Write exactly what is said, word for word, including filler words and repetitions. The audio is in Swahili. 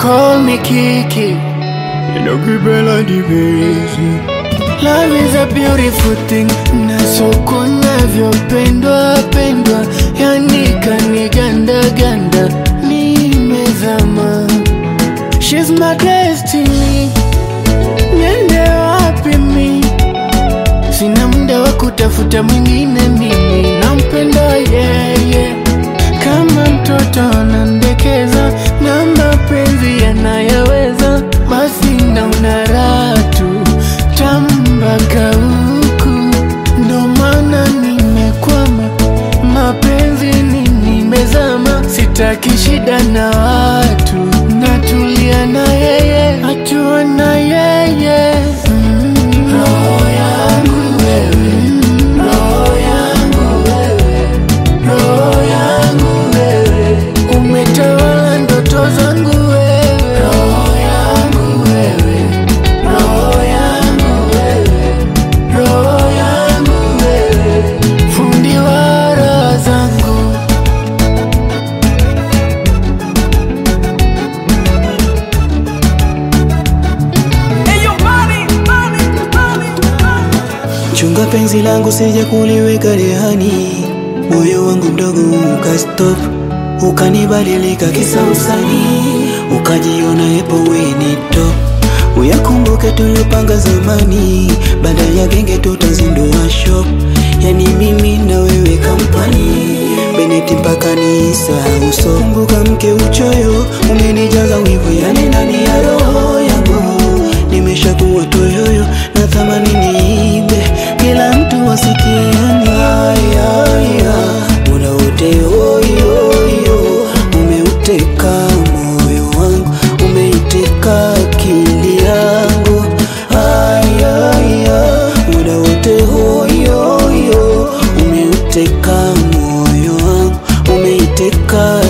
call me Kiki, ninakipenda dipenzi. love is a beautiful thing. Na soko navyopendwa pendwa, yani kaniganda ganda, nimezama. She's my destiny, niende wapi mi? Sina muda wa kutafuta mwingine, mimi nampenda yeye. Kama mtoto anandekeza na mapenzi yanayaweza, basi naona raha tu tambaka huku. Ndo maana nimekwama, mapenzi ni nimezama. Sitaki shida na watu, natulia na yeye, atua na yeye. mm. Roho yangu wewe, roho yangu wewe, roho yangu wewe, umetawala ndoto zangu wewe. Roho yangu wewe, roho yangu wewe, roho yangu wewe, fundi wa raha zangu. Chunga penzi langu sije kuliweka rehani, moyo wangu mdogo ukastop, ukanibadilika kisa usanii, ukajiona epo weni top. Uyakumbuke tulipanga zamani, baada ya genge tutazindua shop, yani mimi na wewe kampani, Beneti mpaka nisahau so. Kumbuka mke uchoyo, umenijaza wivu yani ndani ya roho yangu, nimeshakuwa toyoyo na thamani niibe, kila mtu wasikiani. Ayaya, muda wote oyoyo, umeuteka moyo wangu, umeiteka akili yangu. Ayaya, muda wote oyoyo, umeuteka moyo wangu, umeiteka